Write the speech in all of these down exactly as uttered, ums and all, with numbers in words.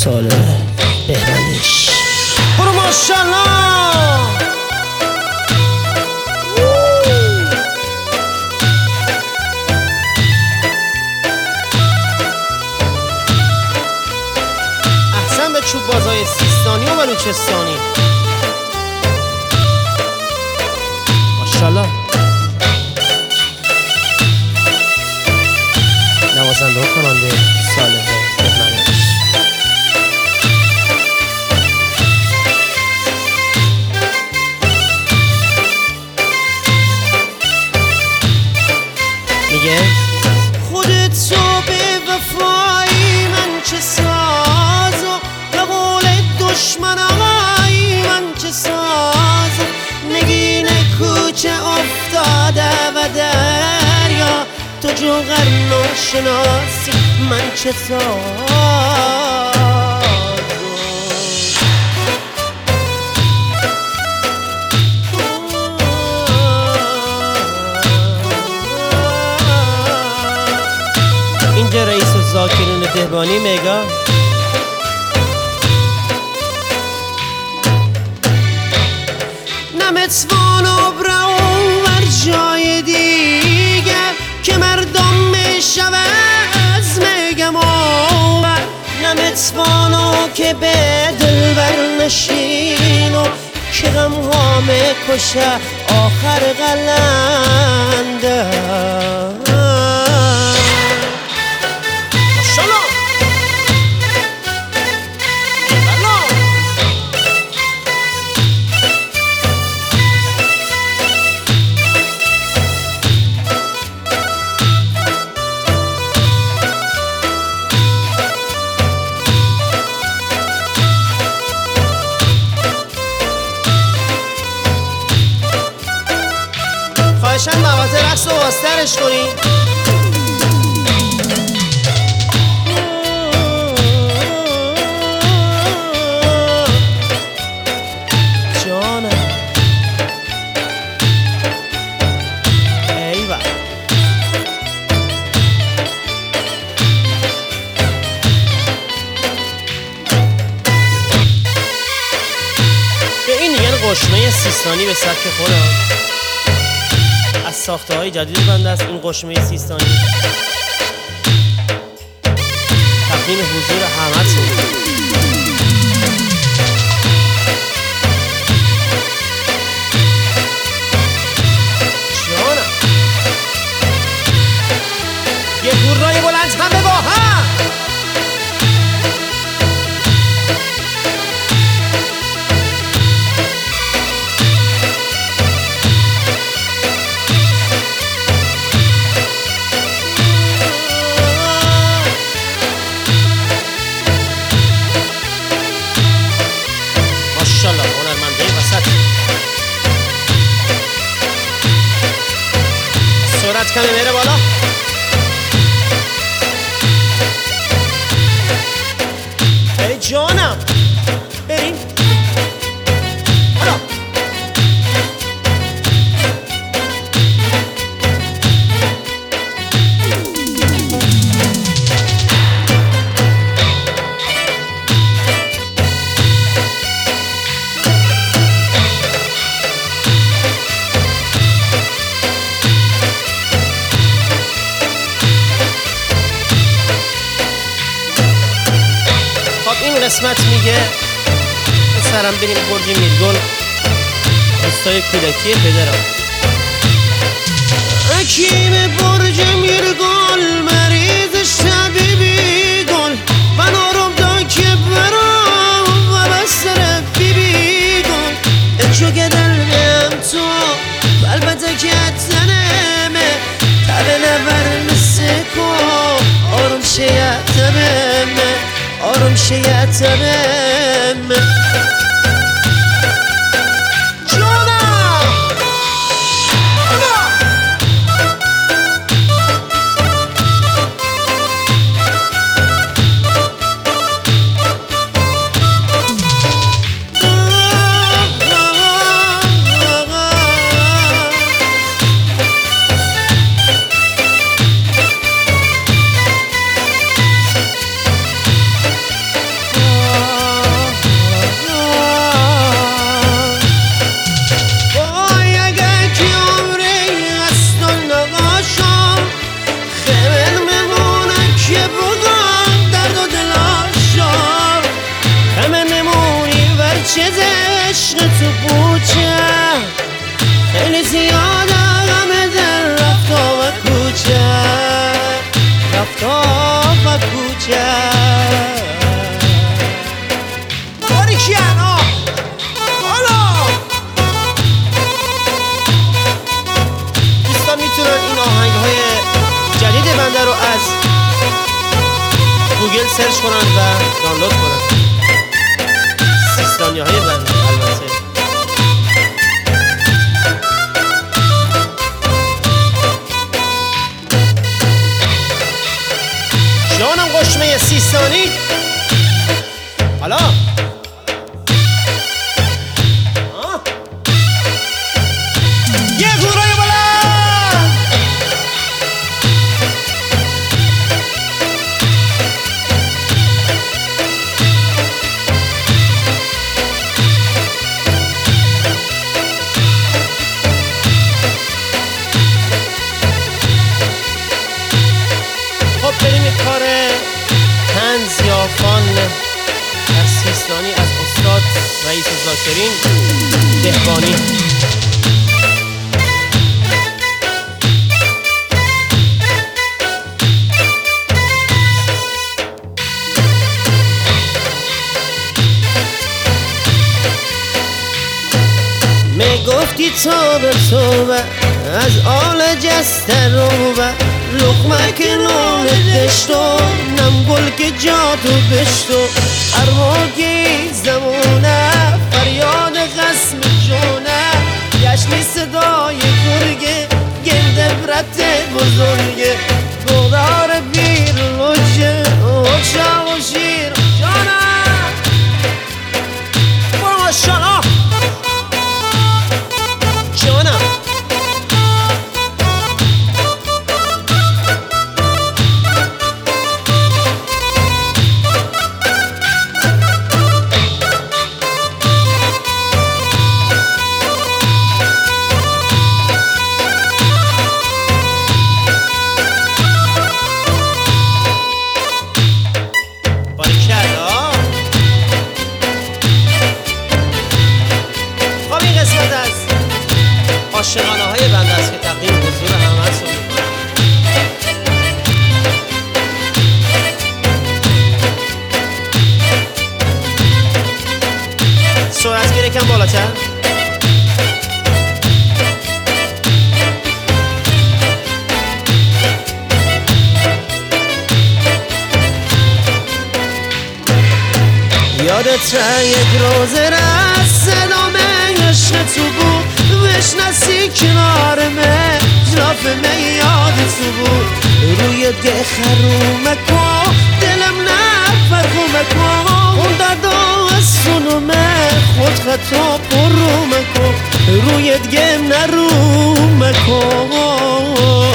سال بهمنش. برو ماشالله. احسن به چوب بازای سیستانی و بلوچستانی. ماشالله. نوازنده و خواننده صالح بهمنش. میگه خودت تو به وفایی من چه ساز و به قول دشمنای من چه ساز، نگین کوچه افتاده و دریا تو جوهر ناشناسی من چه ساز. اینجا رئیس و ذاکرین دهبانی میگه نمیتوانم برم بر جای دیگه که مردم میشوه از میگم آور، نمیتوانم که به دل برنشین و که غم ها میکشه آخر قلنده. خواهشن موازه رقص و واسترش کنی. جانم ایوه به این دیگه قشمه سیستانی به سبک خودم از ساخته های جدید بنده است. این قشمه سیستانی تقدیم حضور همتون. جانم یه هورای بلند همه با هم. ماشالله هنرمنده وسط. سرعت کمی میره بالا. ای جانم بریم حالا. این قسمت میگه سرم بریم برج میرگل روستای کودکی پدرم. حکیم برج میرگل مریضش طبیبی گل و نارم دا که برام و بستر بیبی گل چو که دل بیم تو البته که تنمه تبه نبر مسکو آروم شیطمه آروم شیطمه. تو کوچه خیلی زیاد غم دل رفتا و کوچه رفتا و کوچه باریکیانا حالا دوستان میتونن این آهنگ های جدید بنده رو از گوگل سرچ کنن و دانلود کنن. سیستانی های بنده البته. جانم قشمه سیستانی حالا یه گورای بلند خب بریم یک کار طنز یا فان در سیستانی از استاد رئیس الذاکرین دهقانی. میگفتی تو به تو به از آل جسته رو به لقمه که نال دشتو نم گل که جاتو بشتو ارواگی زمونه فریاد قسم جونه گشنی صدای گرگه گنده برت بزرگه گودار بیر لجه اوشا و شیر جانم برو ماشاءالله جانم عاشقانه های بنده است که تقدیم حضور همه‌تون می‌کنم. سرعت گیر کم بالاتر. یادت را یک روز رست صدا من عشق تو بود بشناسی کنارمه جراف من یاد تو بود روی ده خرومه کن دلم نفرخومه کن اون دادا از سنومه خود خطا پرومه کن روی دگم نرومه کن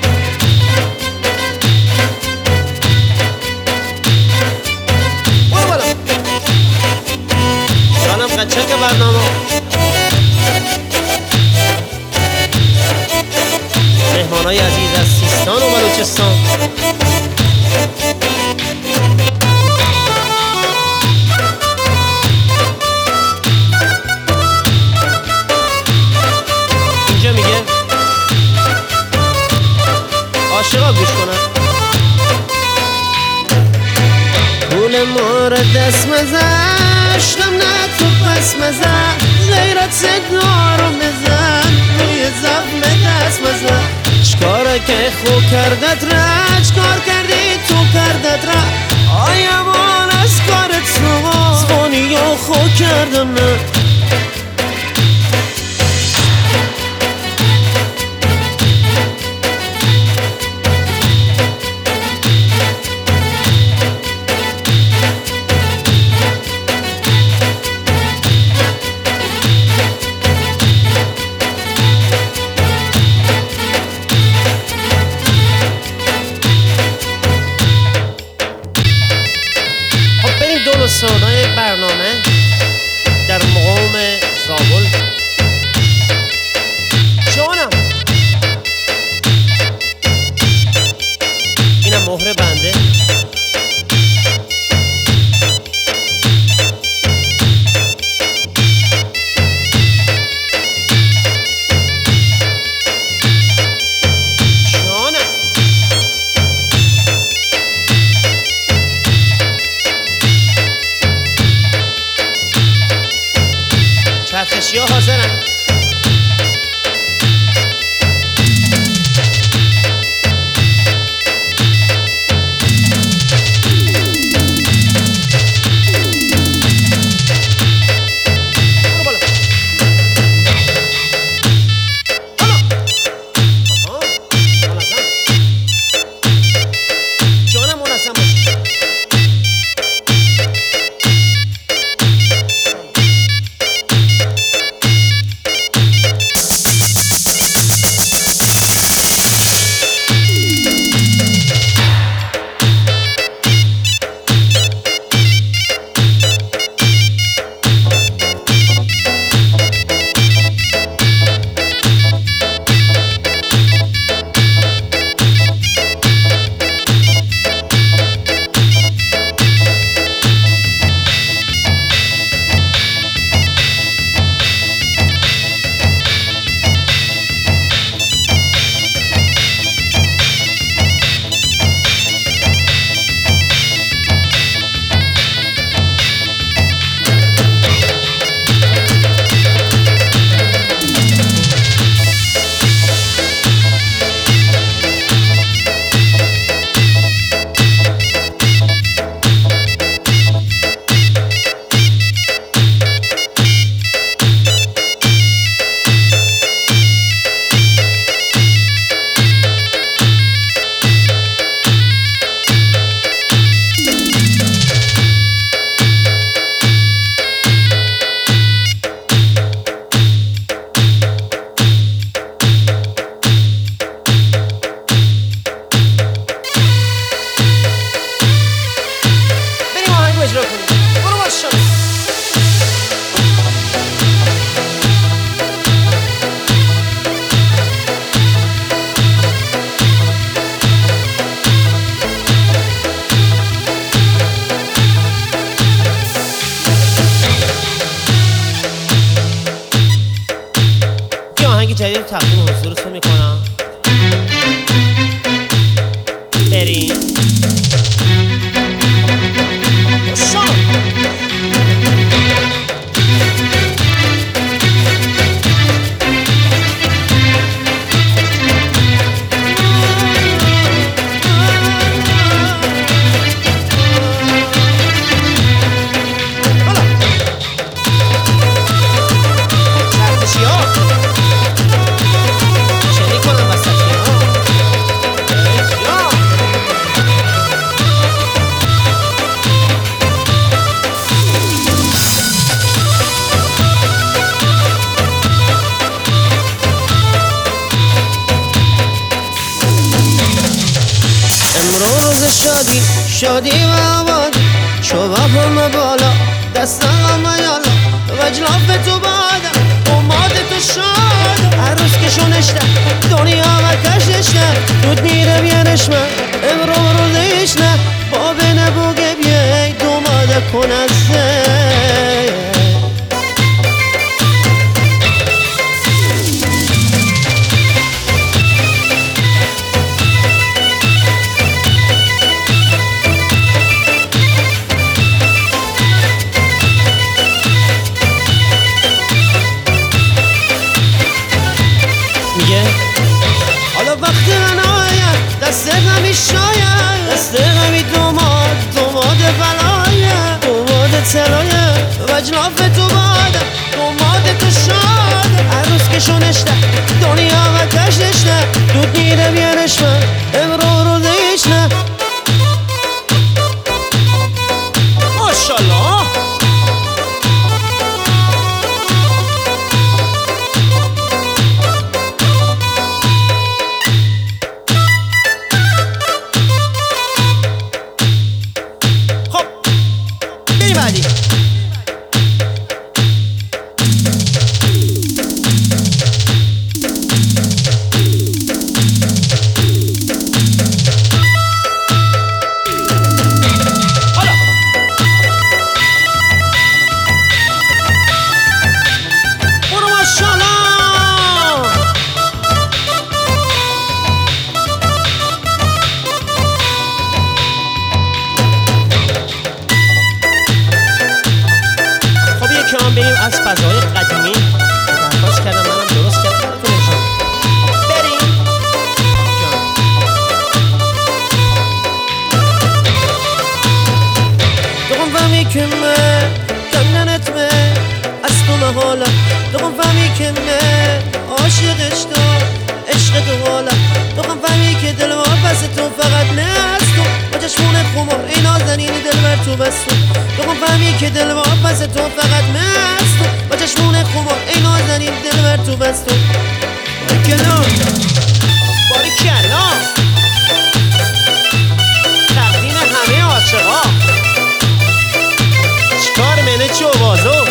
جانم قچه که برنامه مهمانای عزیز از سیستان و بلوچستان اینجا میگه عاشقا گوش کنن پول ما را دست مزشتم نه تو پس مزن غیرت دارو بزن روی زخم دست مزن چکاره که خو کردت را چکار کردی تو کردت را آیا من از کارت رو زبانی یا خو کردم نه سونای برنامه در مقام ارتشی ها حاضرن. جدید تقدیم حضورتون میکنم. بریم شادی شادی و آباد شبابم بالا دستم یالا وجلاف تو بادم اماد تو شاد عروس که شونشته دنیا و کششته دود میره بیارشمه امرو رو دیشنه با بینه بوگه بیه دوماده کنزه حالا وقتی من آیم دست غمی شاید دست غمی دوماد دوماد بلایم دوماد تلایم وجلاف تو بادم دوماد تو شاد عروس که شونشته دنیا و کشنشته دود میره بیارشمه امرو رو دیشنه ماشالله بعدی حالا برو ماشالله بریم از فضای قدیمی که من کندنت من از تو محالم دوقم فهمی که من عاشقش دار عشق تو حالم دوقم فهمی که دل ما پس تو فقط نه از تو با چشمون خمار ای نازنینی دل بر تو بس تو دوقم فهمی که دل ما پس تو فقط نه از تو با چشمون خمار ای نازنین دل بر تو بس تو باری کلا باری کلا تقدیم همه عاشقا چیکار منه چی و بازو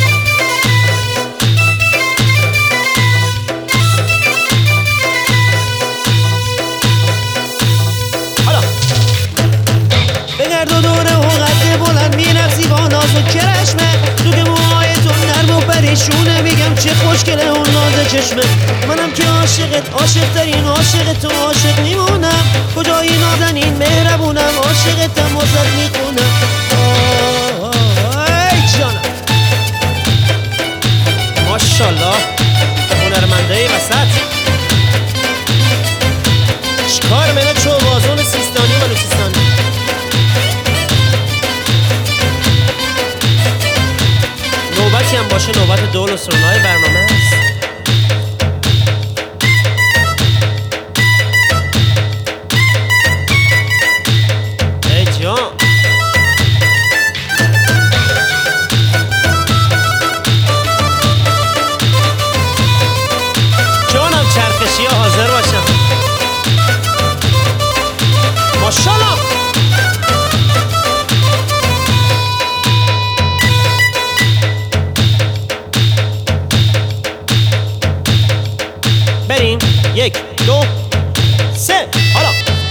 حالا بگرد و دوره و قد بلند می‌رقصی با ناز و کرشمه تو که موهای تو نرم و پریشونه میگم چه خوشگله اون ناز چشمه منم که عاشقت عاشق ترین عاشق تو عاشق میمونم کجایی نازنین مهربونم عاشقتم واسط میخونم ای جانم ماشالله هنرمنده وسط چیکار منه چو بازون سیستانی بلوچستانی نوبتی هم باشه نوبت دول و سرونای برنامه است ای جان جانم چرخشی ها حاضر باشم ماشالله بریم یک دو سه حالا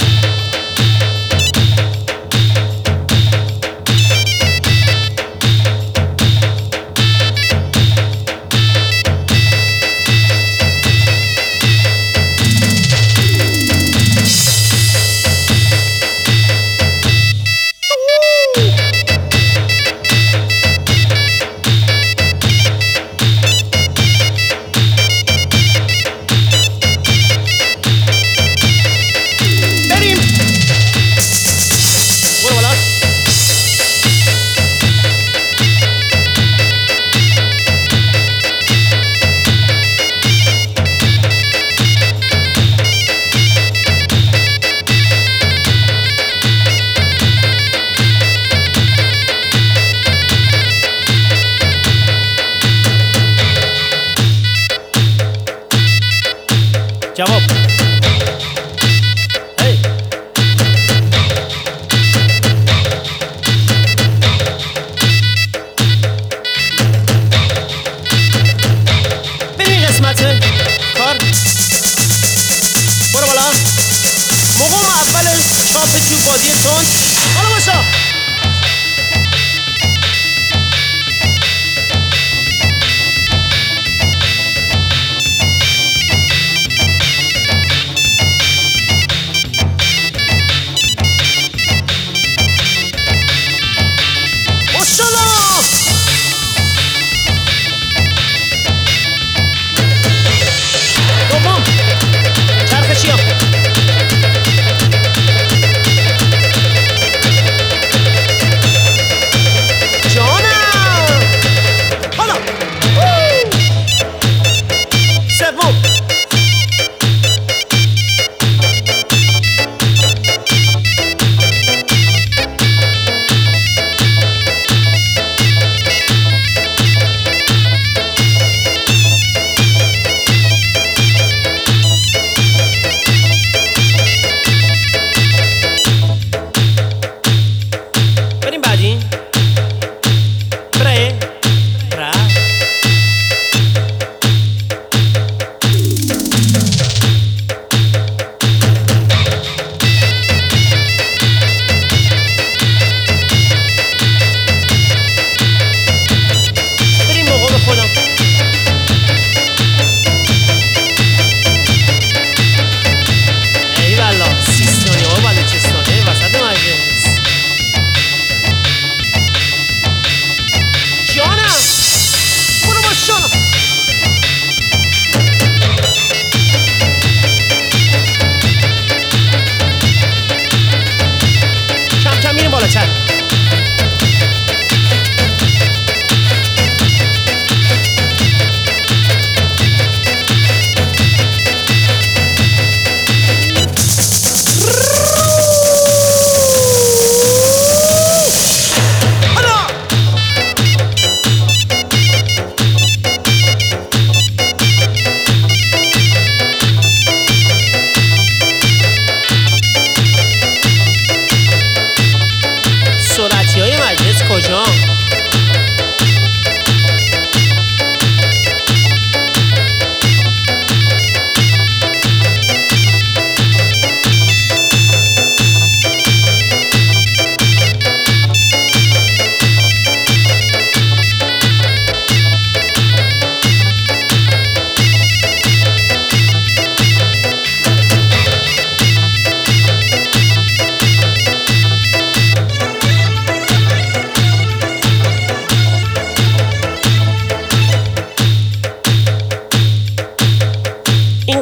جواب هی ببین قسمت کار برو بالا مقام اول چاپ جو بادی تون حالا باشا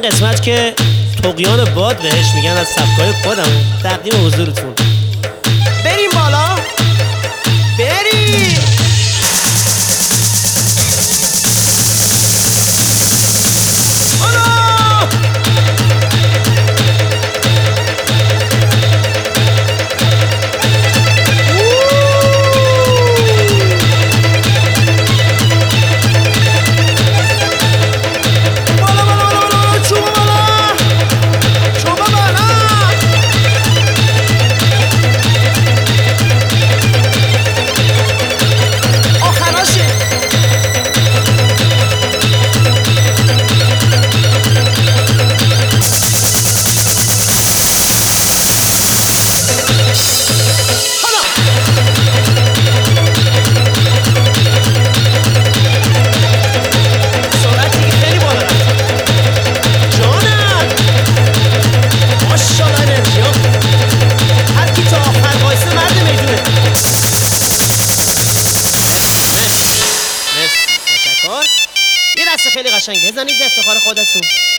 قسمت که طغیان باد بهش میگن از سبکای خودم تقدیم حضورتون. بریم بالا، بریم. یه دسته خیلی قشنگ بزنید به افتخار خودتون.